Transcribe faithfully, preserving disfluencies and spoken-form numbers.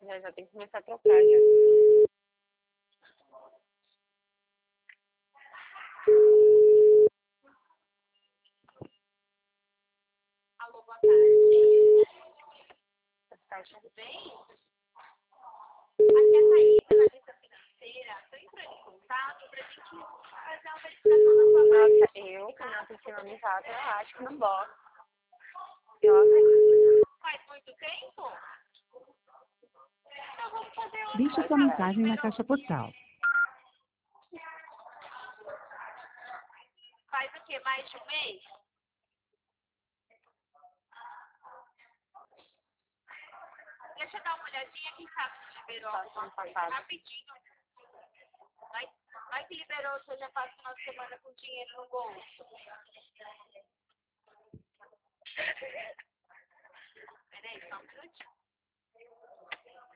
Já já tem que começar a trocar já. Alô, boa tarde. Tudo bem? Aqui é a Thaís, analista financeira. Estou entrando em contato para a gente fazer uma verificação da sua Nossa, parte. eu que não assisti uma mensagem, eu acho que não boto. Eu acredito. Faz muito tempo? Então vamos fazer Deixe outra. sua mensagem na caixa postal. Faz o quê? Mais de um mês? Deixa eu dar uma olhadinha, quem sabe se liberou alguma coisa. Rapidinho. Vai, vai que liberou, você já passa o final de semana com dinheiro no bolso. Peraí, só um minutinho.